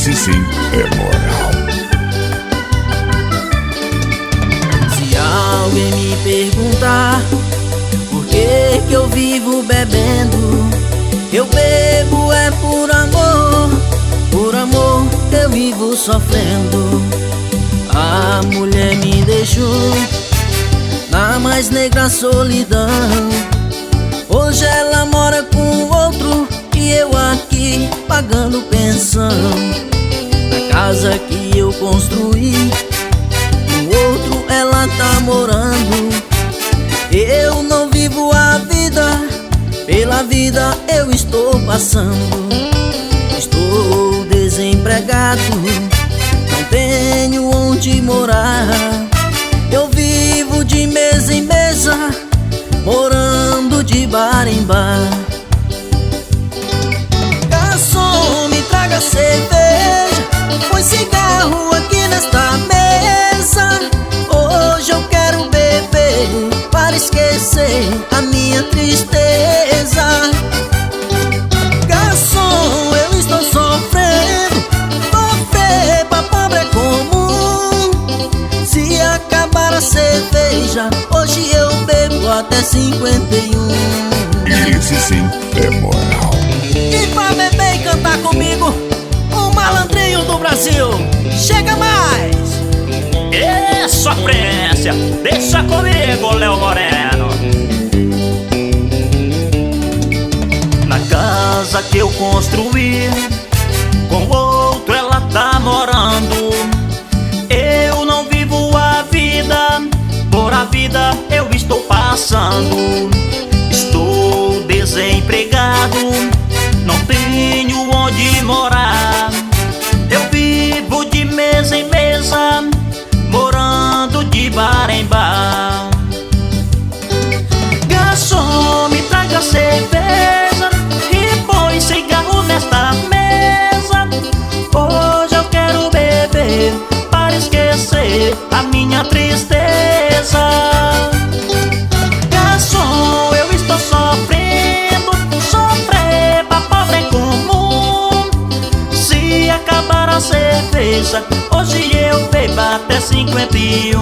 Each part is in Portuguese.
Esse sim é moral. Se alguém me perguntar por que eu vivo bebendo, eu bebo é por amor eu vivo sofrendo. A mulher me deixou na mais negra solidão. Hoje ela mora com outro e eu aqui pagando pensão. Na casa que eu construí, com outro ela tá morando. Eu não vivo a vida, pela vida eu estou passando. Estou desempregado, não tenho onde morar. Eu vivo de mesa em mesa, morando de bar em bar. Garçom, me traga cerveja, põe cigarro aqui nesta mesa. Hoje eu quero beber para esquecer a minha tristeza. Garçom, eu estou sofrendo, sofrer pra pobre é comum. Se acabar a cerveja, hoje eu bebo até 51. Esse sim é moral. E pra beber e cantar comigo, o malandrinho do Brasil, chega mais! É sofrência, deixa comigo, Léo Moreno. Na casa que eu construí, com outro ela tá morando. Eu não vivo a vida, por a vida eu estou passando. Estou desempregado, não tenho onde morar. Eu vivo de mesa em mesa, morando de bar em bar. Garçom, me traga cerveja e põe cigarro nesta mesa. Hoje eu quero beber para esquecer a minha tristeza. Garçom, eu estou sofrendo, sofrer pra pobre é comum. Se acabar a cerveja, hoje eu bebo até 51.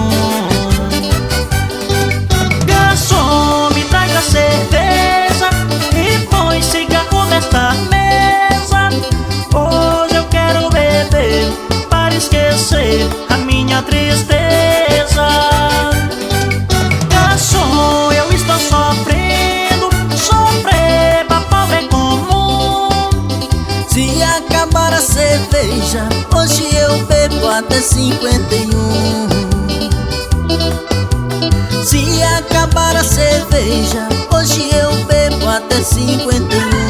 Garçom, me traga cerveja e põe cigarro nesta mesa. Hoje eu quero beber para esquecer a minha tristeza. Garçom, eu estou sofrendo, sofrer pra pobre é comum. Se acabar a cerveja, hoje eu bebo até 51. Se acabar a cerveja, hoje eu bebo até 51.